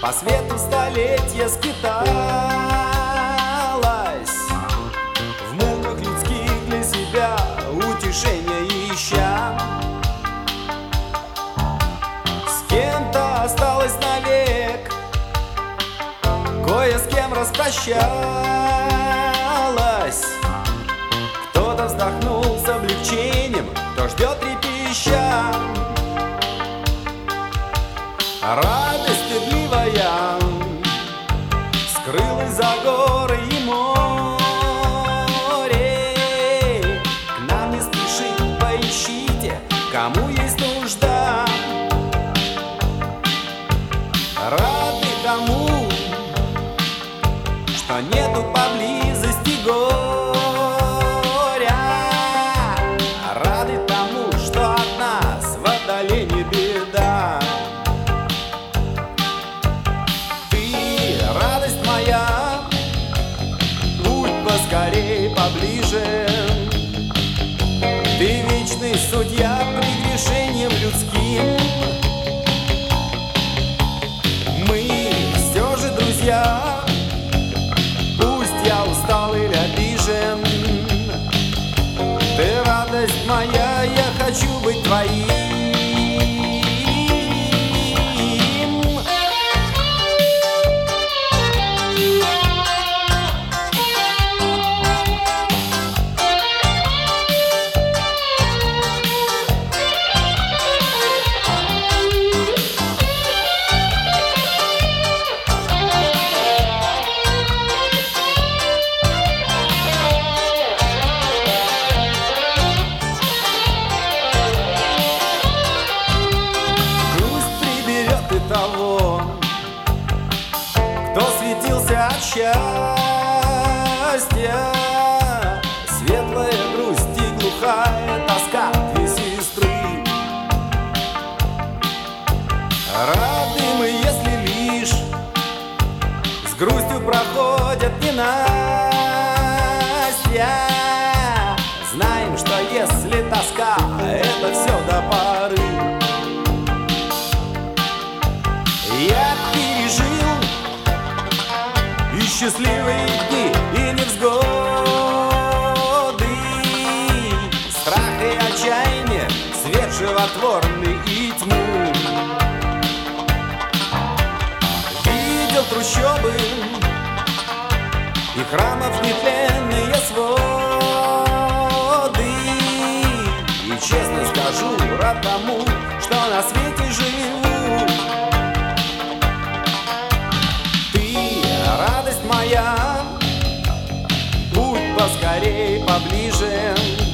По свету столетия скиталась, в муках людских для себя утешения ища. С кем-то осталась навек, кое с кем распрощалась. Кто-то вздохнул с облегчением, кто ждет трепеща. Радость стыдливая скрылась за горы и море. К нам не спешит, поищите, кому есть нужда. Рады тому, что нету поблизости горя. Рады тому, что от нас в отдалении беда. Поскорей поближе, ты вечный судья прегрешением людским. Мы все же друзья, пусть я устал или обижен. Ты радость моя, я хочу быть твоим. Того, кто светился от счастья, светлая грусть и глухая тоска две сестры. Рады мы, если лишь с грустью проходят ненастья. Знаем, что если тоска, это все до поры. Я пережил и счастливые дни, и невзгоды, страх и отчаяние, свет животворный и тьму. Видел трущобы и храмов нетленные своды, и честно скажу, рад тому, что на свете живу. Радость моя, путь поскорей поближе.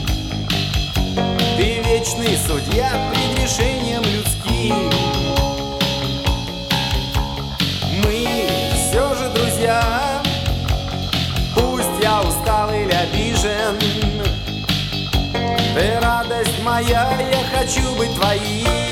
Ты вечный судья прегрешением людским. Мы все же друзья, пусть я устал или обижен. Ты радость моя, я хочу быть твоим.